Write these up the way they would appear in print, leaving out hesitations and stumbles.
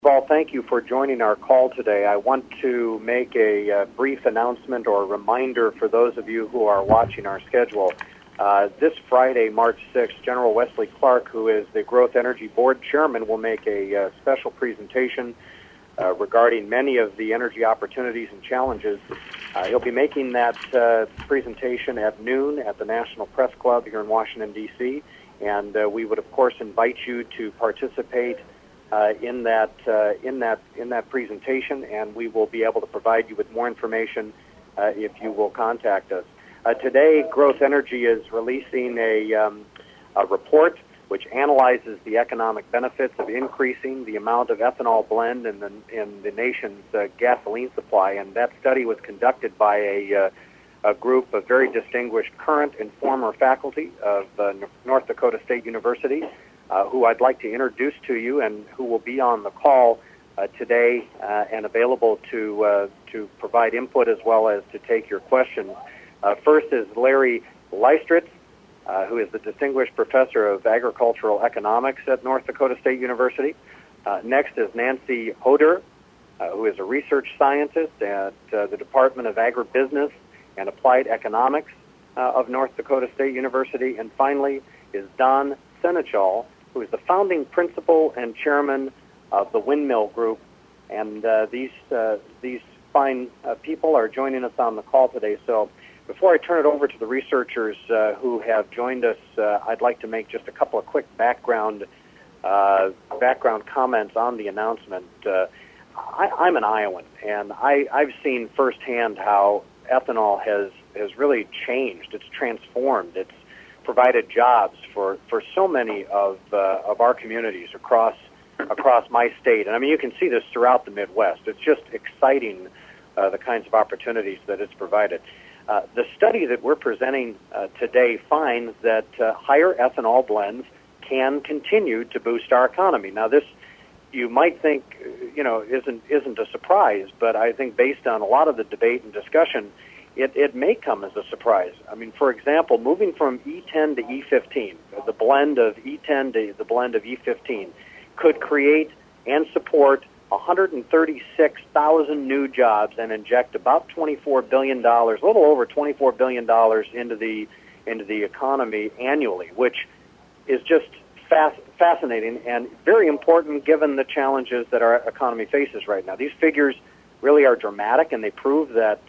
Well, thank you for joining our call today. I want to make a brief announcement or reminder for those of you who are watching our schedule. This Friday, March 6th, General Wesley Clark, who is the Growth Energy Board Chairman, will make a special presentation regarding many of the energy opportunities and challenges. He'll be making that presentation at noon at the National Press Club here in Washington, D.C., and we would, of course, invite you to participate in that presentation, and we will be able to provide you with more information if you will contact us. Today, Growth Energy is releasing a report which analyzes the economic benefits of increasing the amount of ethanol blend in the nation's gasoline supply, and that study was conducted by a group of very distinguished current and former faculty of North Dakota State University, who I'd like to introduce to you and who will be on the call today and available to provide input as well as to take your questions. First is Larry Leistritz, who is the Distinguished Professor of Agricultural Economics at North Dakota State University. Next is Nancy Hoder, who is a research scientist at the Department of Agribusiness and Applied Economics of North Dakota State University. And finally is Don Senechal, who is the founding principal and chairman of the Windmill Group. And these fine people are joining us on the call today. So before I turn it over to the researchers who have joined us, I'd like to make just a couple of quick background comments on the announcement. I'm an Iowan, and I've seen firsthand how ethanol has really changed. It's transformed. It's provided jobs for so many of our communities across my state. And I mean, you can see this throughout the Midwest. It's just exciting, the kinds of opportunities that it's provided. The study that we're presenting today finds that higher ethanol blends can continue to boost our economy. Now, this you might think isn't a surprise, but I think based on a lot of the debate and discussion, it may come as a surprise. I mean, for example, moving from E10 to E15, the blend of E10 to the blend of E15, could create and support 136,000 new jobs and inject about $24 billion, a little over $24 billion into the economy annually, which is just fascinating and very important given the challenges that our economy faces right now. These figures really are dramatic, and they prove that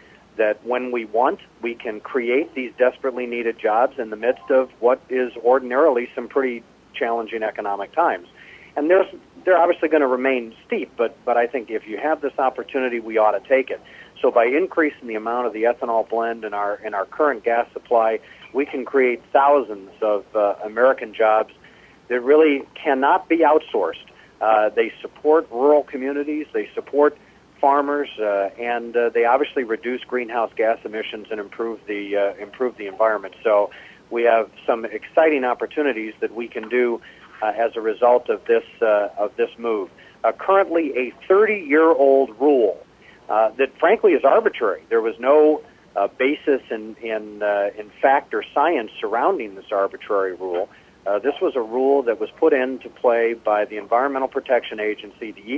when we want, we can create these desperately needed jobs in the midst of what is ordinarily some pretty challenging economic times. And they're obviously going to remain steep, but I think if you have this opportunity, we ought to take it. So by increasing the amount of the ethanol blend in our current gas supply, we can create thousands of American jobs that really cannot be outsourced. They support rural communities, they support farmers, and they obviously reduce greenhouse gas emissions and improve the environment. So we have some exciting opportunities that we can do as a result of this move. Currently, a 30-year-old rule that, frankly, is arbitrary. There was no basis in fact or science surrounding this arbitrary rule. This was a rule that was put into play by the Environmental Protection Agency, the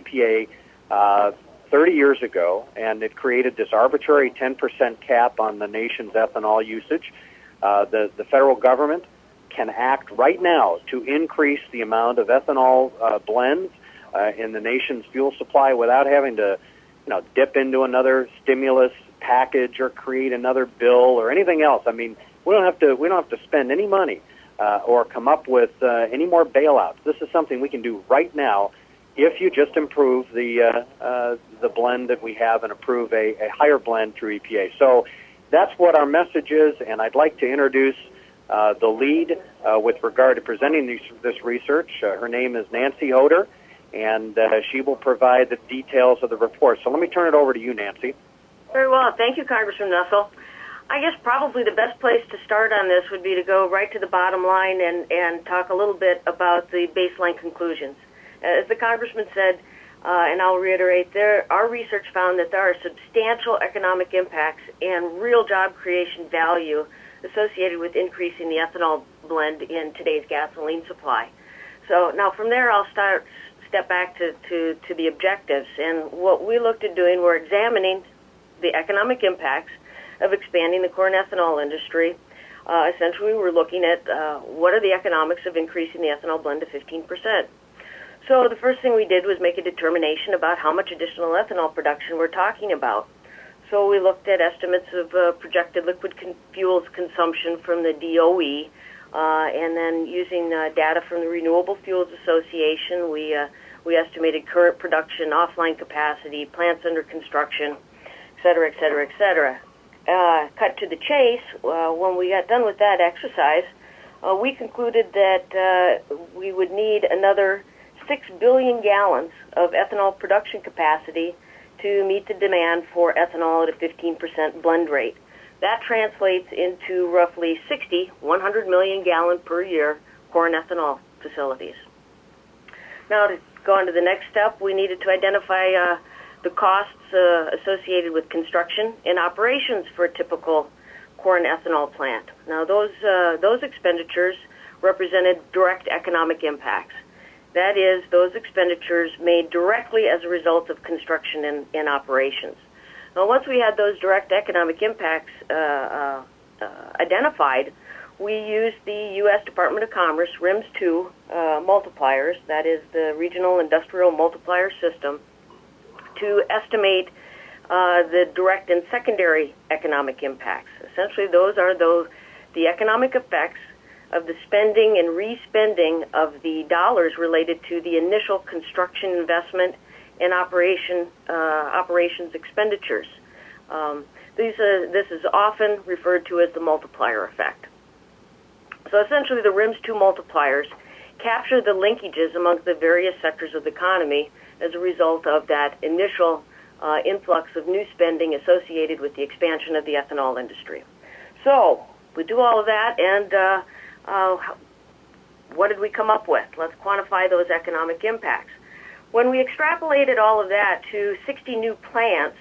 EPA, 30 years ago, and it created this arbitrary 10% cap on the nation's ethanol usage. The federal government can act right now to increase the amount of ethanol blends in the nation's fuel supply without having to, dip into another stimulus package or create another bill or anything else. I mean, we don't have to spend any money or come up with any more bailouts. This is something we can do right now if you just improve the blend that we have and approve a higher blend through EPA. So that's what our message is, and I'd like to introduce the lead with regard to presenting this research. Her name is Nancy Hoder, and she will provide the details of the report. So let me turn it over to you, Nancy. Very well. Thank you, Congressman Nussle. I guess probably the best place to start on this would be to go right to the bottom line and talk a little bit about the baseline conclusions. As the Congressman said, and I'll reiterate, our research found that there are substantial economic impacts and real job creation value associated with increasing the ethanol blend in today's gasoline supply. So now from there I'll start step back to the objectives. And what we looked at doing, we're examining the economic impacts of expanding the corn ethanol industry. Essentially, we're looking at what are the economics of increasing the ethanol blend to 15%. So the first thing we did was make a determination about how much additional ethanol production we're talking about. So we looked at estimates of projected liquid fuels consumption from the DOE, and then using data from the Renewable Fuels Association, we estimated current production, offline capacity, plants under construction, et cetera, et cetera, et cetera. Cut to the chase, when we got done with that exercise, we concluded that we would need another 6 billion gallons of ethanol production capacity to meet the demand for ethanol at a 15% blend rate. That translates into roughly 100 million gallon per year corn ethanol facilities. Now, to go on to the next step, we needed to identify the costs associated with construction and operations for a typical corn ethanol plant. Now, those expenditures represented direct economic impacts. That is, those expenditures made directly as a result of construction and operations. Now, once we had those direct economic impacts identified, we used the U.S. Department of Commerce RIMS 2 multipliers, that is the Regional Industrial Multiplier System, to estimate the direct and secondary economic impacts. Essentially, those are the economic effects of the spending and re-spending of the dollars related to the initial construction investment and operations expenditures. This is often referred to as the multiplier effect. So essentially, the RIMS 2 multipliers capture the linkages among the various sectors of the economy as a result of that initial influx of new spending associated with the expansion of the ethanol industry. So we do all of that, and what did we come up with? Let's quantify those economic impacts. When we extrapolated all of that to 60 new plants,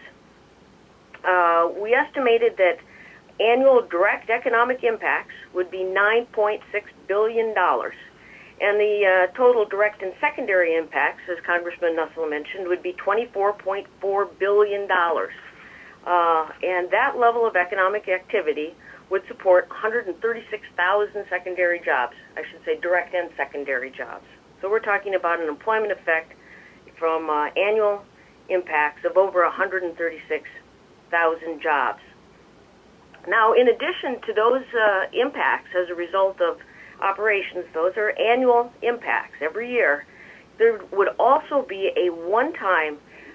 we estimated that annual direct economic impacts would be $9.6 billion. And the total direct and secondary impacts, as Congressman Nussle mentioned, would be $24.4 billion. And that level of economic activity would support 136,000 secondary jobs. I should say direct and secondary jobs. So we're talking about an employment effect from annual impacts of over 136,000 jobs. Now, in addition to those impacts as a result of operations, those are annual impacts every year. There would also be a one-time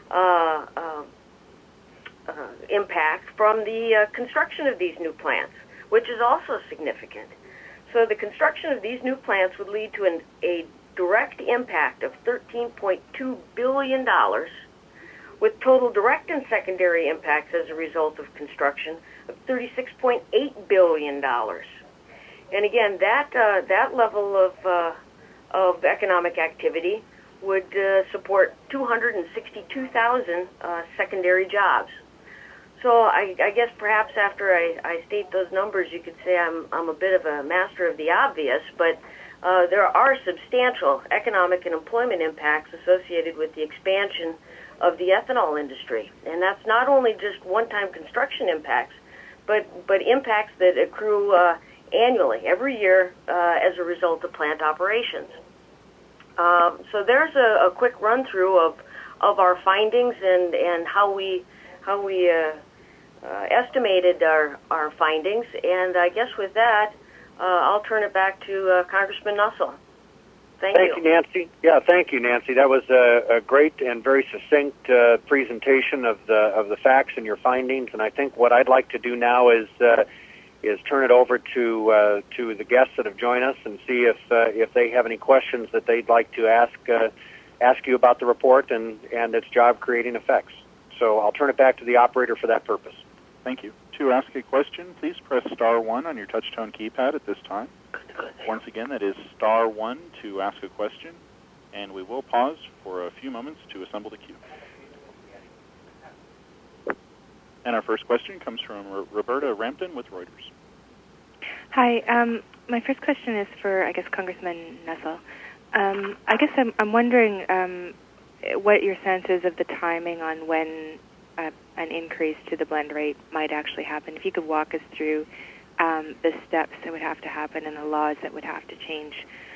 impact from the construction of these new plants, which is also significant. So the construction of these new plants would lead to a direct impact of $13.2 billion, with total direct and secondary impacts as a result of construction of $36.8 billion. And again, that level of economic activity would support 262,000 secondary jobs. So I guess perhaps after I state those numbers, you could say I'm a bit of a master of the obvious, but there are substantial economic and employment impacts associated with the expansion of the ethanol industry. And that's not only just one-time construction impacts, but impacts that accrue annually, every year, as a result of plant operations. So there's a quick run-through of our findings and how we estimated our findings. And I guess with that, I'll turn it back to Congressman Nussle. Thank you, Nancy. Yeah, thank you, Nancy. That was a great and very succinct presentation of the facts and your findings. And I think what I'd like to do now is turn it over to the guests that have joined us and see if they have any questions that they'd like to ask you about the report and its job-creating effects. So I'll turn it back to the operator for that purpose. Thank you. To ask a question, please press star 1 on your touch-tone keypad at this time. Once again, that is star 1 to ask a question, and we will pause for a few moments to assemble the queue. And our first question comes from Roberta Rampton with Reuters. Hi. My first question is for, I guess, Congressman Nussle. I guess I'm wondering what your sense is of the timing on when an increase to the blend rate might actually happen. If you could walk us through the steps that would have to happen and the laws that would have to change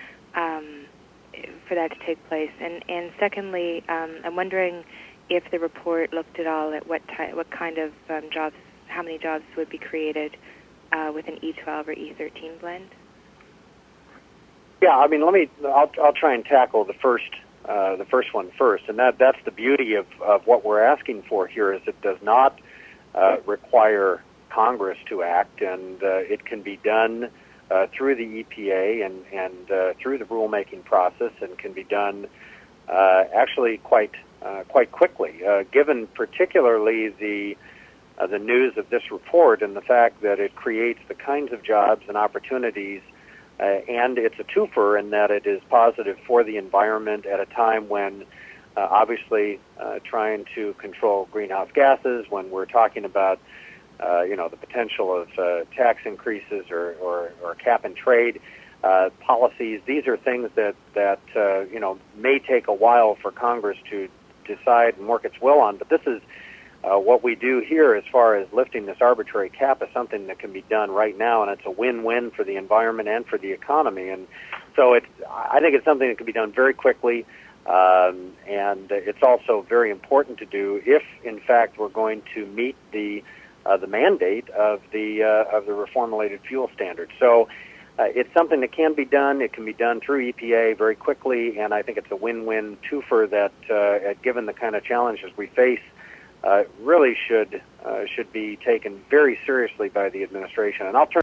for that to take place. And secondly, I'm wondering if the report looked at all at what kind of jobs, how many jobs would be created with an E12 or E13 blend. Yeah, I mean, I'll try and tackle the first one first, and that's the beauty of what we're asking for here is it does not require Congress to act, and it can be done through the EPA and through the rulemaking process, and can be done actually quite quickly, given particularly the news of this report and the fact that it creates the kinds of jobs and opportunities. And it's a twofer in that it is positive for the environment at a time when, obviously, trying to control greenhouse gases, when we're talking about, the potential of tax increases or cap and trade policies. These are things that may take a while for Congress to decide and work its will on. But this is what we do here as far as lifting this arbitrary cap is something that can be done right now, and it's a win-win for the environment and for the economy. And so I think it's something that can be done very quickly, and it's also very important to do if, in fact, we're going to meet the mandate of the reformulated fuel standard. So it's something that can be done. It can be done through EPA very quickly, and I think it's a win-win twofer that, given the kind of challenges we face, really should be taken very seriously by the administration. And I'll turn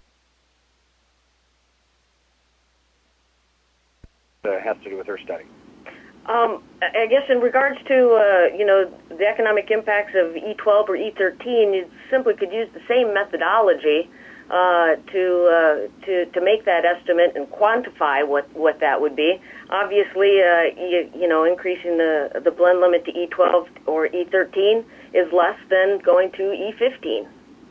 has to do with her study. I guess in regards to the economic impacts of E12 or E13, you simply could use the same methodology to make that estimate and quantify what that would be. Obviously, increasing the blend limit to E12 or E13 is less than going to E15.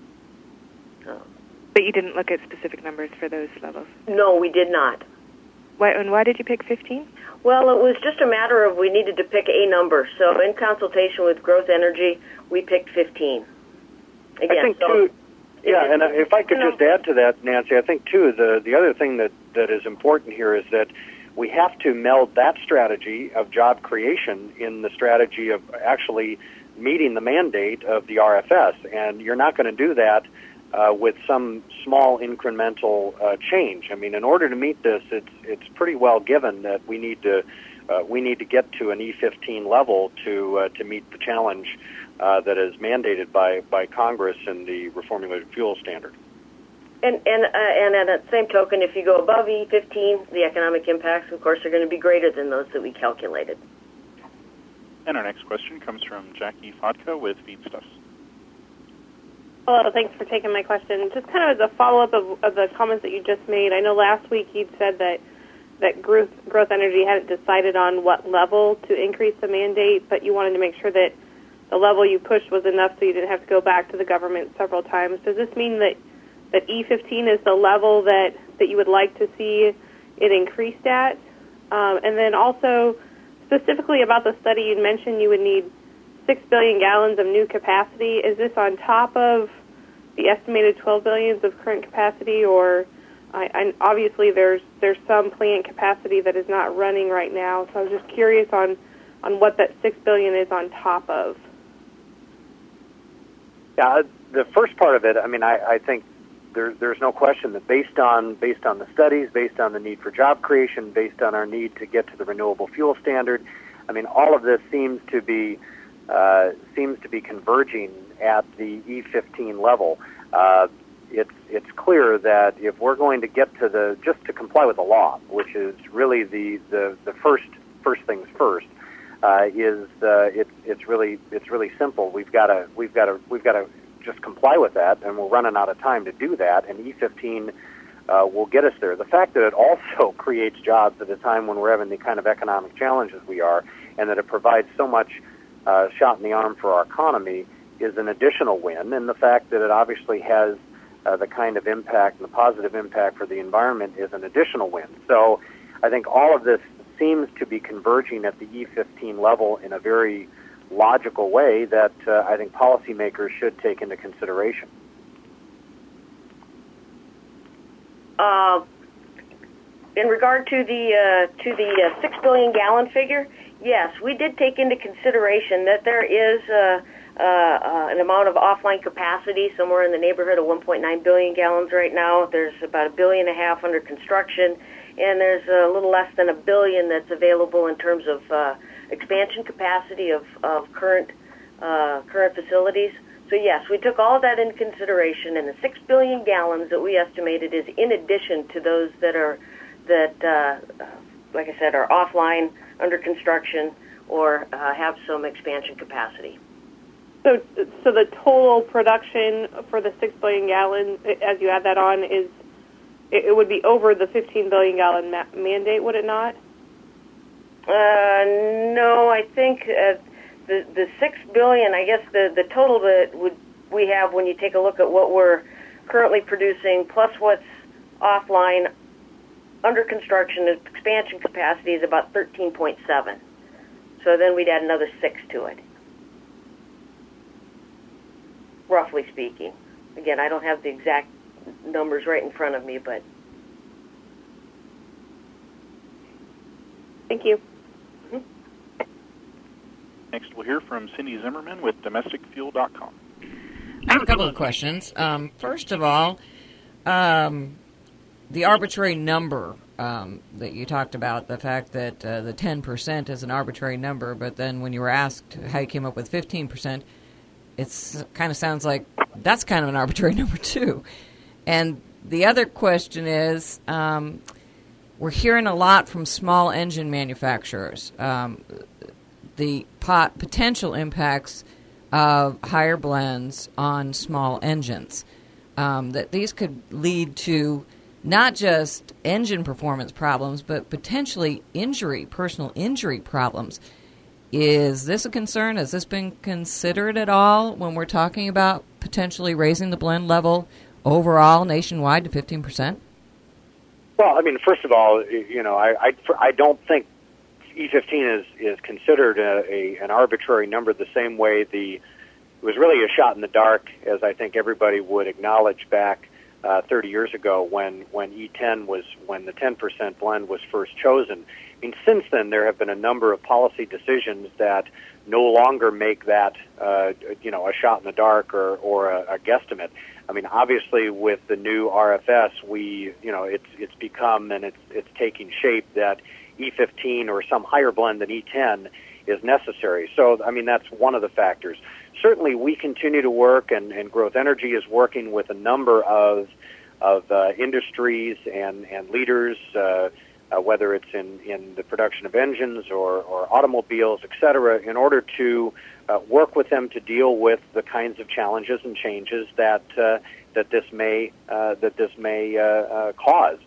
But you didn't look at specific numbers for those levels? No, we did not. Why did you pick 15? Well, it was just a matter of we needed to pick a number. So in consultation with Growth Energy, we picked 15. Again, I think, too, yeah, and if I could just add to that, Nancy, I think, too, the other thing that is important here is that we have to meld that strategy of job creation in the strategy of actually meeting the mandate of the RFS. And you're not going to do that with some small incremental change. I mean, in order to meet this, it's pretty well given that we need to get to an E15 level to meet the challenge that is mandated by Congress in the reformulated fuel standard. And at that same token, if you go above E15, the economic impacts, of course, are going to be greater than those that we calculated. And our next question comes from Jackie Fodka with Feedstuffs. Hello, thanks for taking my question. Just kind of as a follow-up of the comments that you just made, I know last week you'd said that Growth Energy hadn't decided on what level to increase the mandate, but you wanted to make sure that the level you pushed was enough so you didn't have to go back to the government several times. Does this mean that E15 is the level that you would like to see it increased at? And then also, specifically about the study, you mentioned you would need 6 billion gallons of new capacity. Is this on top of the estimated 12 billion of current capacity, or obviously there's some plant capacity that is not running right now, so I was just curious on what that 6 billion is on top of. Yeah, the first part of it, I mean, I think there's no question that based on the studies, based on the need for job creation, based on our need to get to the renewable fuel standard, I mean, all of this seems to be converging at the E15 level. It's clear that if we're going to get to just to comply with the law, which is really the first things first, it's really simple. We've got to just comply with that, and we're running out of time to do that. And E15 will get us there. The fact that it also creates jobs at a time when we're having the kind of economic challenges we are, and that it provides so much shot in the arm for our economy is an additional win, and the fact that it obviously has the kind of impact and the positive impact for the environment is an additional win. So I think all of this seems to be converging at the E15 level in a very logical way that I think policymakers should take into consideration. In regard to the 6 billion gallon figure, yes, we did take into consideration that there is an amount of offline capacity somewhere in the neighborhood of 1.9 billion gallons right now. There's about 1.5 billion under construction, and there's a little less than 1 billion that's available in terms of expansion capacity of current facilities. So yes, we took all of that into consideration, and the 6 billion gallons that we estimated is in addition to those that like I said, are offline, under construction, or have some expansion capacity. So the total production for the 6 billion gallons, as you add that on, it would be over the 15 billion gallon mandate, would it not? No, I think the 6 billion. I guess the total that we have when you take a look at what we're currently producing plus what's offline, under construction, expansion capacity is about 13.7. So then we'd add another 6 to it, roughly speaking. Again, I don't have the exact numbers right in front of me, but... Thank you. Next, we'll hear from Cindy Zimmerman with DomesticFuel.com. I have a couple of questions. First of all, the arbitrary number that you talked about, the fact that the 10% is an arbitrary number, but then when you were asked how you came up with 15%, it kind of sounds like that's kind of an arbitrary number too. And the other question is, we're hearing a lot from small engine manufacturers, the potential impacts of higher blends on small engines, that these could lead to not just engine performance problems, but potentially personal injury problems. Is this a concern? Has this been considered at all when we're talking about potentially raising the blend level overall nationwide to 15%? Well, I mean, first of all, I don't think E15 is considered an arbitrary number the same way it was really a shot in the dark, as I think everybody would acknowledge back 30 years ago when E10 when the 10% blend was first chosen. I mean, since then there have been a number of policy decisions that no longer make that a shot in the dark or a guesstimate. I mean, obviously with the new RFS, it's become and it's taking shape that E15 or some higher blend than E10 is necessary. So, I mean, that's one of the factors. Certainly, we continue to work, and Growth Energy is working with a number of industries and leaders, whether it's in the production of engines or automobiles, et cetera, in order to work with them to deal with the kinds of challenges and changes that this may cause.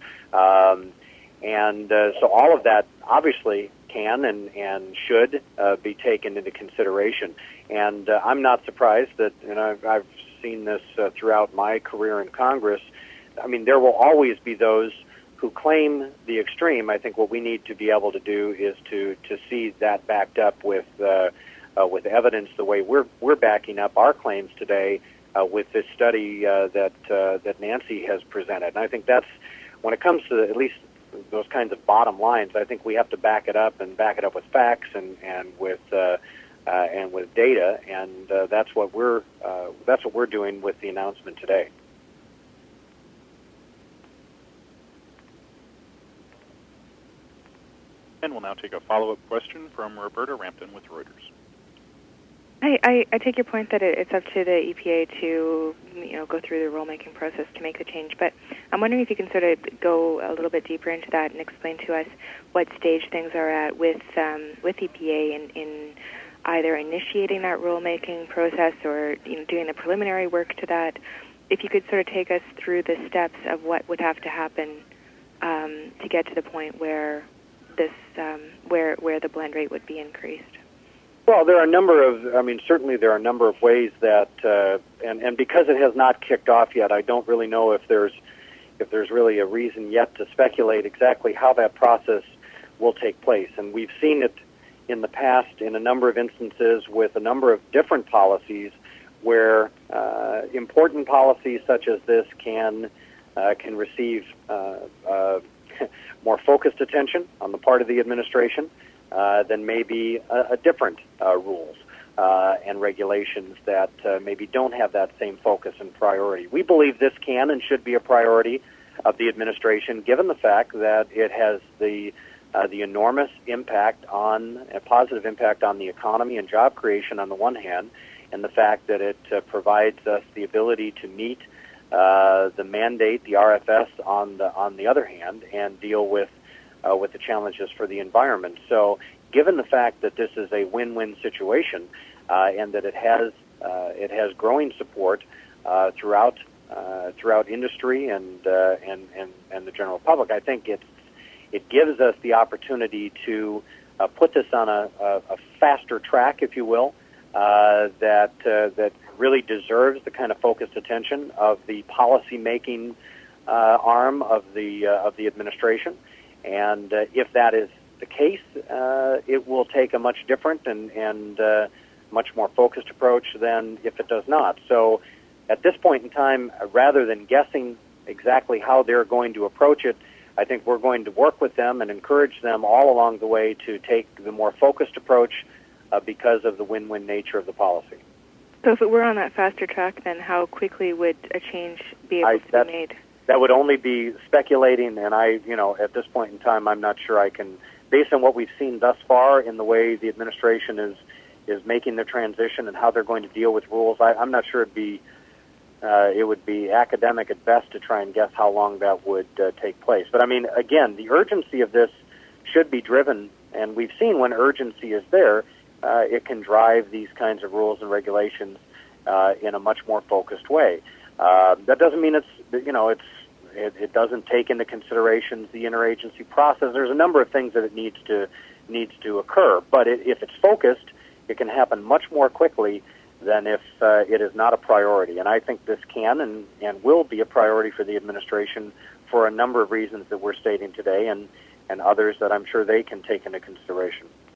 So all of that obviously can and should be taken into consideration. And I'm not surprised that, I've seen this throughout my career in Congress. I mean, there will always be those who claim the extreme. I think what we need to be able to do is to see that backed up with evidence, the way we're backing up our claims today with this study that Nancy has presented. And I think that's, when it comes to at least those kinds of bottom lines, I think we have to back it up with facts and with data, and that's what we're doing with the announcement today. And we'll now take a follow-up question from Roberta Rampton with Reuters. I take your point that it's up to the EPA to go through the rulemaking process to make the change, but I'm wondering if you can sort of go a little bit deeper into that and explain to us what stage things are at with EPA in either initiating that rulemaking process or doing the preliminary work to that. If you could sort of take us through the steps of what would have to happen to get to the point where this where the blend rate would be increased. Well, there are a number of, certainly there are a number of ways that, and because it has not kicked off yet, I don't really know if there's really a reason yet to speculate exactly how that process will take place. And we've seen it in the past in a number of instances with a number of different policies where important policies such as this can receive more focused attention on the part of the administration than maybe a different rules and regulations that maybe don't have that same focus and priority. We believe this can and should be a priority of the administration, given the fact that it has the enormous impact on a positive impact on the economy and job creation on the one hand, and the fact that it provides us the ability to meet the mandate, the RFS, on the other hand, and deal with the challenges for the environment. So, given the fact that this is a win-win situation, and that it has growing support throughout industry and the general public, I think it gives us the opportunity to put this on a faster track, if you will, that really deserves the kind of focused attention of the policy-making arm of the administration. And if that is the case, it will take a much different and much more focused approach than if it does not. So at this point in time, rather than guessing exactly how they're going to approach it, I think we're going to work with them and encourage them all along the way to take the more focused approach because of the win-win nature of the policy. So if it were on that faster track, then how quickly would a change be able to be made? That would only be speculating, and at this point in time, I'm not sure I can, based on what we've seen thus far in the way the administration is making the transition and how they're going to deal with rules, I'm not sure it would be academic at best to try and guess how long that would take place. But I mean, again, the urgency of this should be driven, and we've seen when urgency is there, it can drive these kinds of rules and regulations in a much more focused way. That doesn't mean it doesn't take into consideration the interagency process. There's a number of things that it needs to occur, but if it's focused, it can happen much more quickly than if it is not a priority. And I think this can and will be a priority for the administration for a number of reasons that we're stating today and others that I'm sure they can take into consideration.